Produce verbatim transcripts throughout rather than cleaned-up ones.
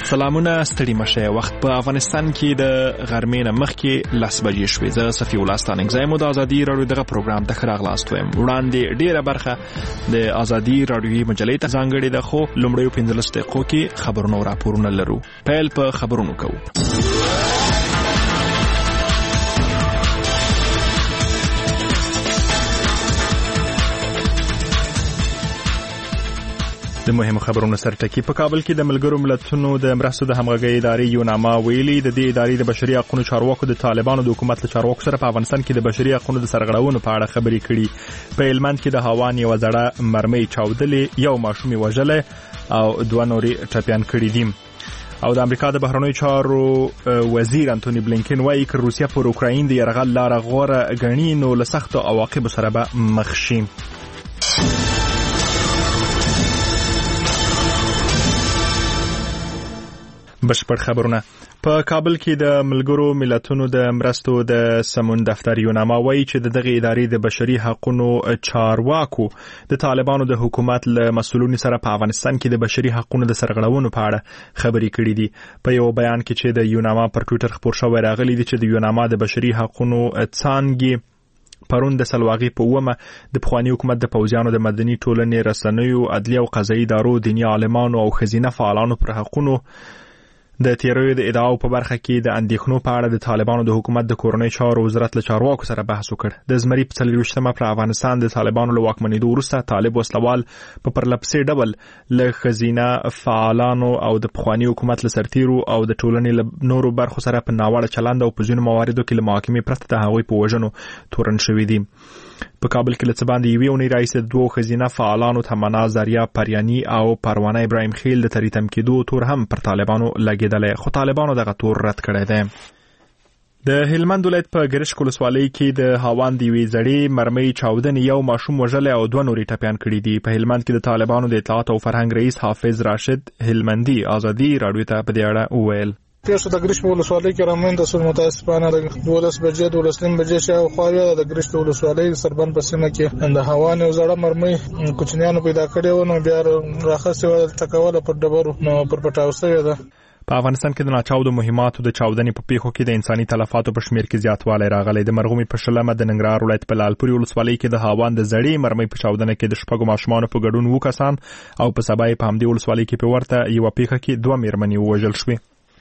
سلامونه ستړي مشه. وخت په افغانستان کې د غرمې نه مخکې لس بجې شوې. زه صفي الله ستانکزی مو د ازادي راډیو دغه پروګرام ته ښه راغلاست وایم. وړاندې ډېره برخه د ازادي راډیوي مجلې ته ځانګړې ده، خو لومړیو پنځلس دقیقو کې خبرونه او راپورونه لرو. پیل په خبرونو کوو. د مهمو خبرونو سرټکی. په کابل کې د ملګرو ملتونو د مرستو د همغږۍ ادارې یوناما ویلي د دې ادارې د بشري حقوقو چارواکو د طالبانو د حکومت له چارواکو سره په افغانستان کې د بشري حقوقو د سرغړونو په اړه خبرې کړي. په هلمند کې د هاوان یو زړه مرمۍ چاودلې، یو ماشوم وژلې او دوه نورې ټپیان کړي دي. او د امریکا د بهرنیو چارو وزیر انټونی بلینکن وايي چې روسیا پر اوکراین د یرغل لار غوره غني نو له سختو عواقبو سره به مخ شي. بشپړ خبرونه. په کابل کې د ملګرو ملتونو د مرستو د سمون دفتر یوناما وایي چې د دغه ادارې د بشري حقوقو چارواکو د طالبانو د حکومت له مسؤلینو سره په افغانستان کې د بشري حقوقو د سرغړونو په اړه خبرې کړې دي. په یو بیان کې چې د یوناما پر ټوئیټر خپور شوی راغلی دی چې د یوناما د بشري حقوقو څانګې پرون د سلواغي په ومه د پخوانی حکومت د پوځیانو د مدني ټولنې رسنیو، عدلیه او قضایي ادارو، دینی عالمانو او خزینه فعالانو پر حقوقو د تیروي د ادعاو په برخه کې د اندېښنو په اړه د طالبانو د حکومت د کورنۍ چارو وزارت له چارواکو سره بحث وکړ. د زمري په څلوېښتمه پر افغانستان د طالبانو له واکمنېدو وروسته طالب وسلوال په پرلپسې ډول له خزینه فعالانو او د پخوانی حکومت له سرتیرو او د ټولنې له نورو برخو سره په ناوړه چلند او په ځینو مواردو کې له محاکمې پرته د هغوی په وژنو تورن شوي دي. په کابل کې لڅ باندې یوې اونۍ راځي د دوه خزینه فعالانو تمنا زریا پریانی او پروانه ابراهیم خیل د تریتم کېدو تور هم پر طالبانو لګیدل، خو طالبانو دغه تور رد کړی دی. د هلمند ولایت په ګرشک ولسوالۍ کې د هاوان دی وی زړې مرمۍ چاودنې، یو ماشوم وژل او دوه نورې ټپیان کړي دي. په هلمند کې د طالبانو د اطلاعات او فرهنګ رئیس حافظ راشد هلمندي ازادي راډیو ته په دې اړه وویل. پیښه د ګرشک ولسوالۍ کې رامنځته شوه. متاسفانه د دولس بجې دولس نیم بجې شاوخوا د ګرشک ولسوالۍ سربند په سیمه کې د هاوان یو زړه مرمۍ کوچنیانو پیدا کړې و، نو بیا راخستې وه ټکوله پر ډبرو نو پر پټاو شوې ده. په افغانستان کې د ناچاودو مهماتو د چاودنې په پیښو کې د انساني تلفاتو په شمیر کې زیاتوالی راغلی. د مرغومي په شلمه د ننګرهار ولایت په لالپورې ولسوالۍ کې د هاوان د زړې مرمۍ په چاودنه کې د شپږو ماشومانو په ګډون اووه کسان او په سبا یې په همدې ولسوالۍ کې په ورته یوه پیښه کې دوه میرمنې ووژل شوې.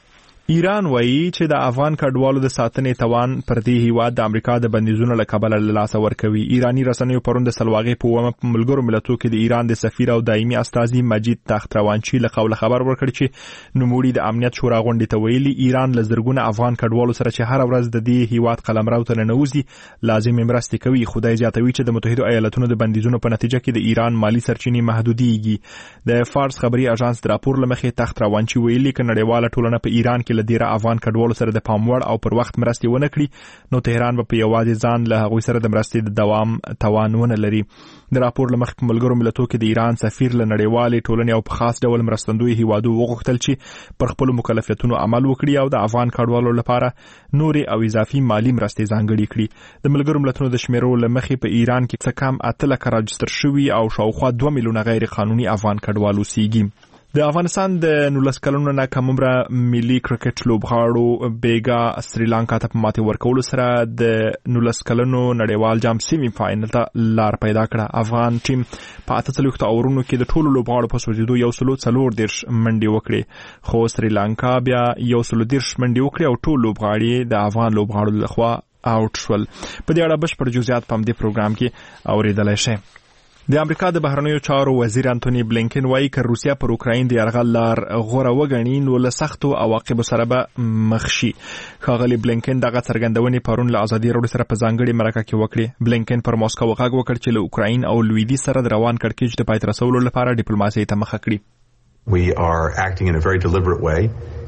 ایران وایي چې د افغان کډوالو د ساتنې توان پر دې هیواد د امریکا د بندیزونو له کبله له لاسه ورکوي. ایرانی رسنیو پرون د سلواغې په ومه په ملګرو ملتونو کې د ایران د سفیر او دایمي استازي مجید تختروانچی له قوله خبر ورکړ چې نوموړي د امنیت شورا غونډې ته ویلي ایران له زرګونه افغان کډوالو سره چې هر ورځ د دې هیواد قلمرو ته ننوځي لازمي مرستې کوي. خدای زیاتوي چې د متحده ایالاتونو د بندیزونو په نتیجه کې د ایران مالی سرچینې محدودېږي. د فارس خبري اژانس د راپور لمخې تختروانچی ویلي چې نړیواله ټولنه په ایران کې له ډیره افغان کډوالو سره د پاموړ او پر وخت مرستې ونه کړي نو تهران به په یوازې ځان له هغوی سره د مرستې د دوام توان ونه لري. د راپور له مخې په ملګرو ملتونو کې د ایران سفیر له نړیوالې ټولنې او په خاص ډول مرستندوی هیوادو وغوښتل چې پر خپلو مکلفیتونو عمل وکړي او د افغان کډوالو لپاره نورې او اضافي مالی مرستې ځانګړې کړي. د ملګرو ملتونو د شمیرو له مخې په ایران کې څه کم اته لکه راجستر شوي او شاوخوا دوه میلیونه غیر قانوني افغان کډوال اوسېږي. د افغانستان د نولس کلونو نه کم عمره ملي کرکټ لوبغاړو بیګا سریلانکا ته په ماتې ورکولو سره د نولس کلونو نړیوال جام سیمي فاینل ته لار پیدا کړه. افغان ټیم په اته څلوېښتو اورونو کې د ټولو لوبغاړو په سوځېدو یو سلو څلور دېرش منډې وکړې، خو سریلانکا بیا یو سلو دېرش منډې وکړې او ټول لوبغاړي د افغان لوبغاړو لخوا آوټ شول. په دې اړه بشپړ جزئیات په همدې پروګرام کې اورېدلی شئ. د امریکا د بهرنیو چارو وزیر انټونی بلینکن وايي چې روسیا پر اوکراین د یرغل لار غوره وګڼي نو له سختو عواقبو سره به مخ شي. ښاغلي بلینکن دغه څرګندونې پرون له ازادي راډیو سره په ځانګړې مرکه کې وکړې. بلینکن پر موسکو غږ وکړ چې له اوکراین او لویدیځ سره د روان کړکېچ د پای ته رسولو لپاره ډیپلوماسۍ ته مخه کړي. We are acting in a very deliberate way.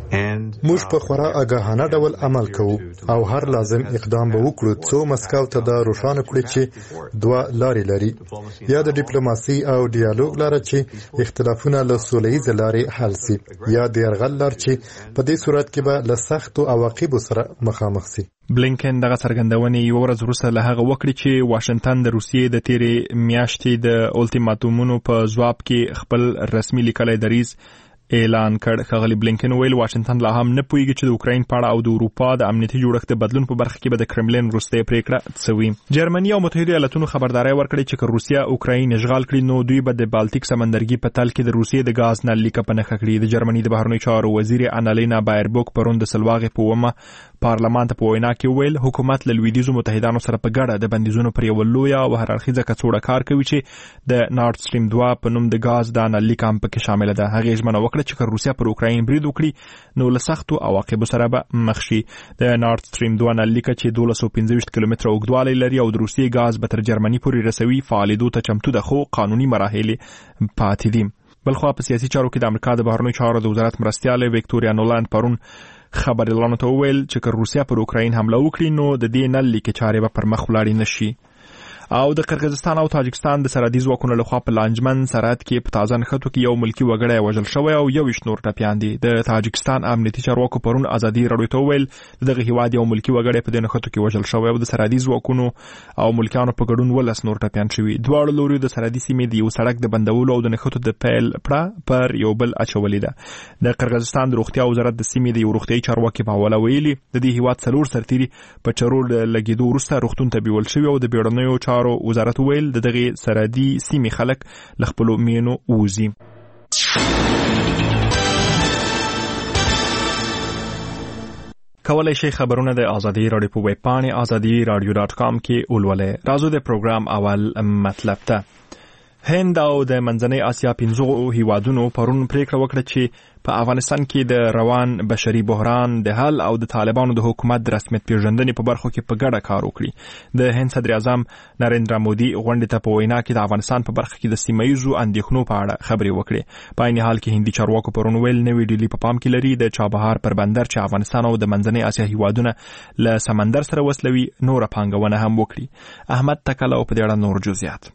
موږ په خورا آګاهانه ډول عمل کوو او هر لازم اقدام به وکړو څو مسکو ته دا روښانه کړي چې دوه لارې لري، یا د ډیپلوماسي او ډیالوګ لاره چې اختلافونه له سولهییزې لارې حل سي، یا د یرغل لار چې په دې صورت کې به له سختو عواقبو سره مخامخ سي. بلینکن دغه څرګندونې یو ورځ وروسته له هغه وکړي چې واشنگټن د روسیې د تیرې میاشتې د الټیماتومونو په ځواب کې خپل رسمي لیکلی دریځ اعلان کړ. ښاغلي بلینکن ویل واشنگټن لا هم نه پوهیږي چې د اوکراین په اړه او د اروپا د امنیتي جوړښت د بدلون په برخه کې به د کرملین وروستۍ پریکړه څه وي. جرمني او متحده ایالاتونو خبرداري ورکړې چې که روسیا اوکراین اشغال کړي نو دوی به د بالټیک سمندرګي په تل کې د روسیې د غاز نل لیک په نښه کړي. د جرمني د بهرنیو چارو وزیر انالینا بایربوک پرون د سلواغې په ومه پارلمان ته په وینا کې ویل حکومت له لویدیځو متحدانو سره په ګډه د بندیزونو پر یو لویه او هررخیزه کڅوړه کار کوي چې د نارد سټریم دوه په نوم د غاز د نل لیک هم پکې شامل ده. هغه ژمنه وکړه چې که روسیا پر اوکراین برید وکړي نو له سختو عواقبو سره به مخ شي. د نارد سټریم دوه نل لیک چې دولس سوه پنځه ویشت کیلومتره اوږدوالی لري او د روسیې غاز به تر جرمني پورې رسوي فعالیدو ته چمتو ده خو قانوني مراحل پاتې دي. بلخوا په سیاسي چارو کې د امریکا د بهرنیو چارو د وزارت مرستیاله ویکټوریا نولاند پرون خبريالانو ته وویل چې که روسیا پر اوکراین حمله وکړي نو د دې نل لیک چارې به پر مخ ولاړې نشي. او د قرغیزستان او تاجکستان د سرحدي ځواکونو لخوا په لانجمن سرحد کې په تازه نښتو کې یو ملکی وګړی وژل شوی او یو نور ټپیان دي. د تاجکستان امنیتي چارواکو پرون ازادي راډیو ته ویل دغه هیواد یو ملکی وګړی په دې نښتو کې وژل شوی او د سرحدي ځواکونو او ملکیانو په ګډون ولس نور ټپیان شوي. دواړو لوريو د سرحدي سیمې د یو سړک د بندولو او د نښتو د پیل پړه پر یو بل اچولې ده. د قرغیزستان د روغتیا وزارت د سیمې د یو روغتیايي چارواکي په حواله ویلي د دې هیواد څلور سرتیري په چرور لګیدو وروسته روغتون ته بیول شوي او د بیړنیو چارو وزارت ویل د دغه سرحدي سیمې خلک له خپلو مینو ووځي. کولای شئ خبرونه د ازادي راډیو په ویب پاڼې ازادي راډیو ډاټ کام کې ولولئ. راځو د پروګرام اول مطلب ته. هند او د منځنۍ اسیا پنځو هیوادونو پرون پریکړه وکړه چې په افغانستان کې د روان بشري بحران د حل او د طالبانو د حکومت د رسمیت پیژندنې په برخو کې په ګډه کار وکړي. د هند صدر اعظم نریندرا مودي غونډې ته په وینا کې د افغانستان په برخه کې د سیمایي اندېښنو په اړه خبرې وکړې. په عین حال کې هندي چارواکو پرون ویل نوې ډیلی په پام کې لري د چابهار پر بندر چې افغانستان او د منځنۍ اسیا هیوادونه له سمندر سره وصلوي نور پانګونه هم وکړي. احمد تکل او په دې اړه نور جزئیات.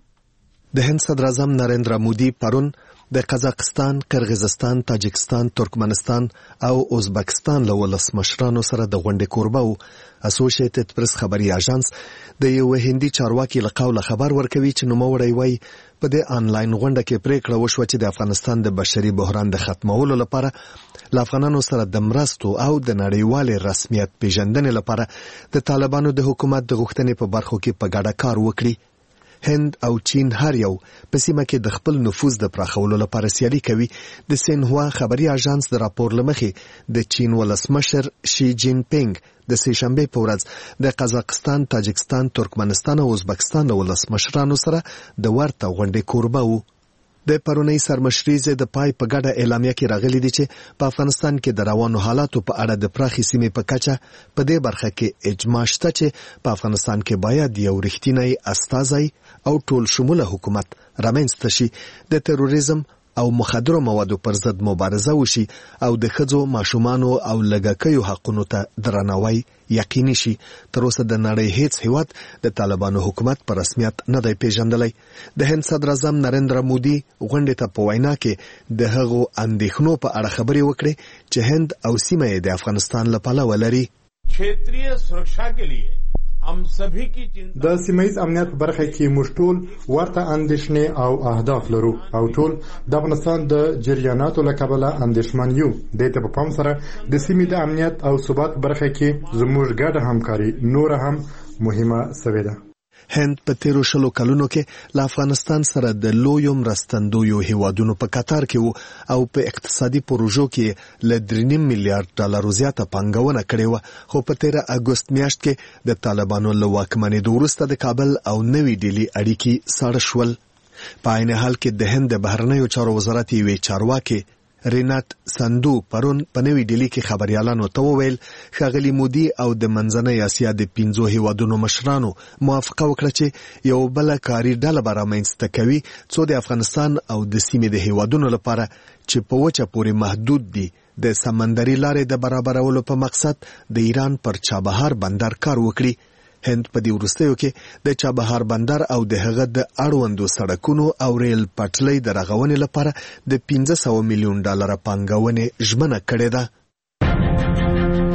د هند صدر اعظم نریندرا مودي پرون د قزاقستان، قرغیزستان، تاجکستان، ترکمنستان او ازبکستان له ولسمشرانو سره د غونډې کوربه وو. اسوسییټډ پریس خبري اژانس د یو هندي چارواکي له قوله خبر ورکوي چې نوموړی وایي په دې انلاین غونډه کې پریکړه وشوه چې د افغانستان د بشري بحران د ختمولو لپاره له افغانانو سره د مرستو او د نړیوال رسمیت پیژندنې لپاره د طالبانو د حکومت د غوښتنې په برخو کې په ګډه کار وکړي. هند او چین هر یو په سیمه کې د خپل نفوذ د پراخولو لپاره سیالي کوي. د سینهوا خبري اژانس د راپور لمخې د چین ولسمشر شي جین پینګ د سه شنبه په ورځ د قزاقستان، تاجکستان، ترکمنستان او ازبکستان له ولسمشرانو سره د ورته غونډې کوربه وو. د پرونی سرمشریزه د پای په ګډه اعلامیه کې راغلي دي چې په افغانستان کې د روانو حالاتو په اړه د پراخي سیمې په کچه په دې برخه کې اجماع شته چې په افغانستان کې باید یو رښتینی استازی او ټول شموله حکومت رامنځته شي، د تروریزم او مخدرو موادو پر ضد مبارزه وشي او د ښځو، ماشومانو او لږکیو حقونو ته درناوی یقیني شي. تر اوسه د نړۍ هیڅ هیواد د طالبانو حکومت په رسمیت نه دی پیژندلی. د هند صدر اعظم نریندرا مودي غونډې ته په وینا کې د هغو اندېښنو په اړه خبرې وکړې چې هند او سیمه یې د افغانستان له پلوه لري. क्षेत्रीय सुरक्षा के लिए हम सभी की चिंता د سیمایي امنیت په برخه کې موږ ټول ورته اندېښنې او اهداف لرو او ټول د افغانستان د جریاناتو له کبله اندېښمن یو. د دې په پام سره د سیمې د امنیت او ثبات برخه کې زموږ ګډه همکاري نور هم مهمه سوې ده. هند په تیرو شلو کلونو کې له افغانستان سره د لویو مرستندویو هیوادونو په قطار کې وو او په اقتصادي پروژو کې له درې نیم میلیارډ ډالرو زیاته پانګونه کړې وه. خو په تیره اګوست میاشت کې د طالبانو له واکمنېدو وروسته د کابل او نوې ډیلي اړیکې ساړه شول. په عین حال کې د هند د بهرنیو چارو وزارت یوې چارواکي رینات سندو پرون په نوې ډیلي کې خبريالانو ته وویل ښاغلي مودي او د منځنۍ اسیا د پنځو هیوادونو مشرانو موافقه وکړه چې یو بل کاري ډله به رامنځته کوي څو د افغانستان او د سیمې د هیوادونو لپاره چې په وچه پورې محدود دي د سمندري لارې د برابرولو په مقصد د ایران پر چابهار بندر کار وکړي. هند په دې وروستیو کې د چابهار بندر او د هغه د اړوندو سړکونو او ریل پټلۍ د رغونې لپاره د پنځه سوه میلیون ډالر پانګونې ژمنه کړې ده.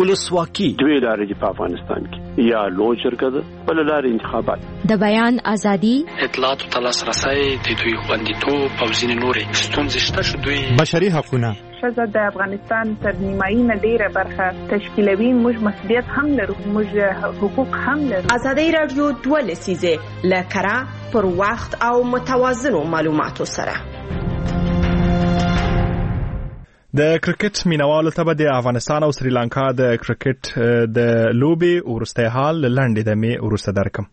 ولسواکي دوی لارې په افغانستان کې یا لوی شرکت بل لارې انتخابات د بیان ازادي اطلاعات او تلاسرسي د دوی خوندیتوب او ځینې نورې ستونزې شته چې دوی بشري حقوقونه ښځه د افغانستان تر نیمایي نه ډیره برخه تشکیلوي. موږ مسؤلیت هم لرو، موږ حقوق هم لرو. ازادي رادیو دوه لسیزه لکرا پر وخت او متوازنو معلوماتو سره. د کرکټ مینوالو ته به د افغانستان او سریلانکا د کرکټ د لوبې ورسته حال لنډې دمې ورسته درکم.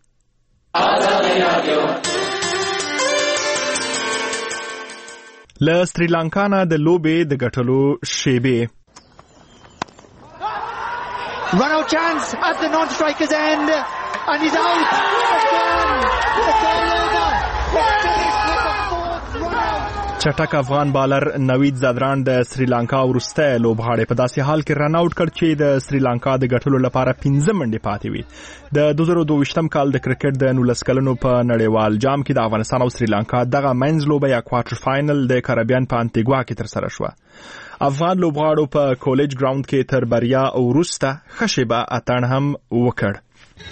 له سریلانکا نه د لوبې د ګټلو شیبې. Run out chance at the non-striker's end and he's out. It's gone. It's all over. It's finished with the fourth run out. چټک افغان بالر نوید زادران د سریلانکا ورسته لوبغاړی په داسې حال کې رن آوټ کړ چې د سریلانکا د ګټلو لپاره پنځه منډې پاتې وي. د دوه زره دوه ویشتم کال د کرکټ د نولس کلنو په نړیوال جام کې د افغانستان او سریلانکا دغه منځ لوبه یا کوارټر فاینل د کریبیان په انټیګوا کې ترسره شوه. افغان لوبغاړو په کالج ګراوند کې تر بریا وروسته ښه شیبه اتڼ هم وکړ.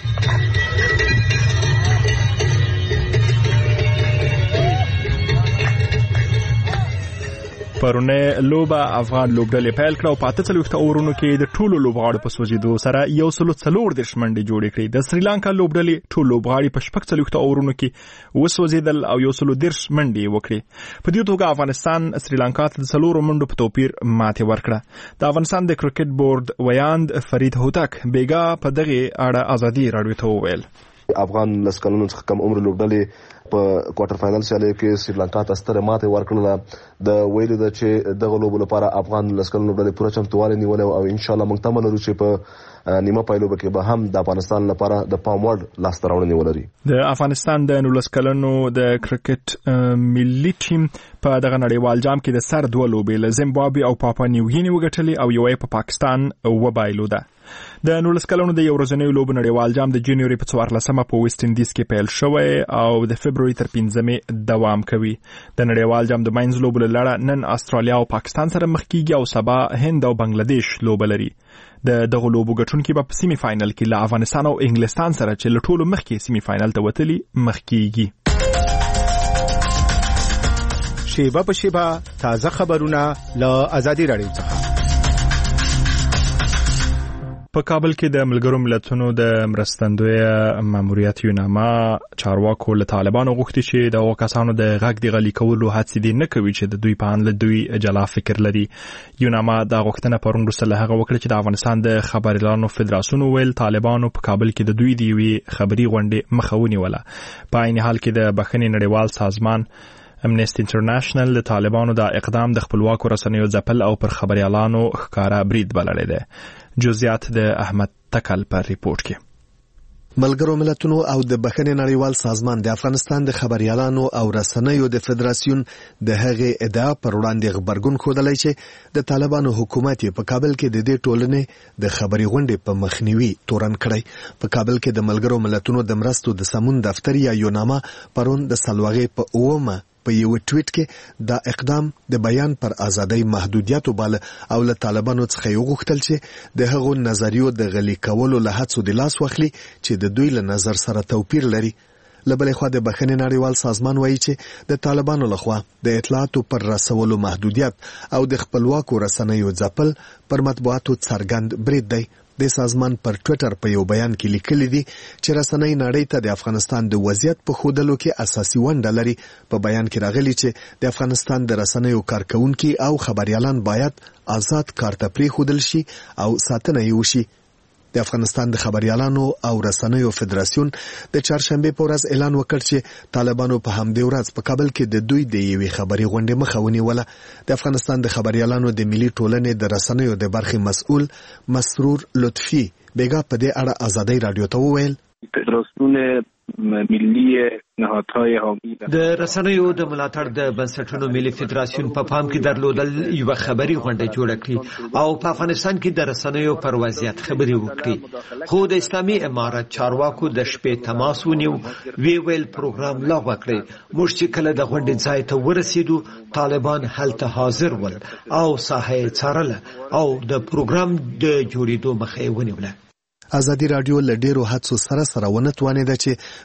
پرونه لوبه افغان لوبډلې پیل کړه او په اته څلوېښت اورونو کې د ټولو لوبغاړو په سوځېدو سره یو سلو څلور دېرش منډې جوړې کړې. د سریلانکا لوبډلې ټول لوبغاړي په شپږ څلوېښت اورونو کې وسوځېدل او یو سلو دېرش منډې وکړې. په دې توګه افغانستان سریلانکا ته د څلورو منډو په توپیر ماتې ورکړه. د افغانستان د کرکټ بورډ ویاند فرید هوتک بیګا په دغه اړه ازادي راډیو ته وویل. افغان لسکلونو څخه کم عمر لوبډلې په کوارټر فاینل سیالۍ کې سریلانکا ته ستره ماتې ورکړله. د ویلو ده چې دغه لوبو لپاره افغان لسکلونو لوبډلې پوره چمتووالی نیولی او ان شاء الله موږ تمه لرو چې په نیمه پای لوبه کې به هم د افغانستان لپاره د پام وړ لاسته راوړنې ولري. د افغانستان د نولس کلنو د کرکټ ملي ټیم په دغه نړیوال جام کې د سر دوه لوبې له زیمبابوې او پاپا نیو ګینی وګټلې او یوه په پاکستان وبایلوده. د نولس کلونو د یو ورځنیو لوبو نړیوال جام د جنوري په څوارلسمه په ویسټ انډیز کې پیل شوی او د فبروري تر پنځمې دوام کوي. د نړیوال جام د ماینز لوبو له لړه نن استرالیا او پاکستان سره مخ کیږي او سبا هند او بنگلاديش لوبه لري. د دغه لوبو ګټونکي به په سیمي فاینل کې له افغانستان او انګلستان سره چې له ټولو مخکې سیمي فاینل ته وتلي مخ کیږي. شیبه په شیبه تازه خبرونه له ازادي راډیو څخه. په کابل کې د ملګرو ملتونو د مرستندوی ماموریت یوناما چارواکو له طالبانو غوښتي چې د هغو کسانو د غږ د غلي کولو هڅې دې نه کوي چې د دوی په اړه دوی جلا فکر لري. یوناما دا غوښتنه پرون وروسته له هغه وکړه چې د افغانستان د خبریالانو فدراسیون ویل طالبانو په کابل کې د دوی د یوې خبري غونډې مخه ونیوله. په عین حال کې د بخښنې نړیوال سازمان امنیسټي انټرنیشنل د طالبانو د اقدام د خپلواکو رسنیو ځپل او پر خبريالانو ښکارا برید بللی دی. جزئیات د احمد تکل پر ریپورت کې. ملګرو ملتونو او د بخښنې نړیوال سازمان د افغانستان د خبريالانو او رسنیو د فدراسیون د هغې ادعا پر وړاندې غبرګون ښودلی چې د طالبانو حکومت په کابل کې د دې ټولنې د خبري غونډې په مخنیوي تورن کړی. په کابل کې د ملګرو ملتونو د مرستو د سمون دفتر یا یوناما پرون د سلوغې په اومه په یو ټویټ کې دا اقدام د بیان پر ازادۍ محدودیت وباله او له طالبانو څخه یو غوښتل چې د هغو نظریو د غلي کولو له هڅو د لاس واخلي چې د دوی له نظر سره توپیر لري. له بلې خوا د بخښنې نړیوال سازمان وایي چې د طالبانو لخوا د اطلاعاتو پر رسولو محدودیت او د خپلواکو رسنیو ځپل پر مطبوعاتو څرګند برید دی. د سازمان پر ټویټر په یو بیان کې لیکلي دي چې رسنۍ نړۍ ته د افغانستان د وضعیت په ښودلو کې اساسي ونډه لري. په بیان کې راغلي چې د افغانستان د رسنیو کارکونکي او خبريالان باید آزاد کار ته پرېښودل شي او ساتنه یې وشي. د افغانستان د خبريالانو او رسنیو فدراسیون د چهارشنبه په ورځ اعلان وکړ چې طالبانو په همدې ورځ په کابل کې د دوی د یوې خبري غونډې مخه ونیوله. د افغانستان د خبريالانو د ملي ټولنې د رسنیو د برخې مسؤل مسرور لطفي بیګا په دې اړه ازادي رادیو ته وویل. فدراسیون ملی نهادهای حامی د رسنیو د ملاتړ د بنسټونو ملي فدراسیون په پام کې درلودل یو خبري غونډه جوړه کړې او په افغانستان کې د رسنیو پر وضعیت خبري وکړي. خو د اسلامي امارت چارواکو د شپې تماس ونیو، وی ویل پروګرام لغوه کړی. موږ چې کله د غونډې ځای ته ورسېدو طالبان هلته حاضر ول او ساحه څارله او د پروګرام د جوړېدو مخه یې ونیوله. ازادي رادیو له ډیرو هڅو سره سره ونتوانېده چې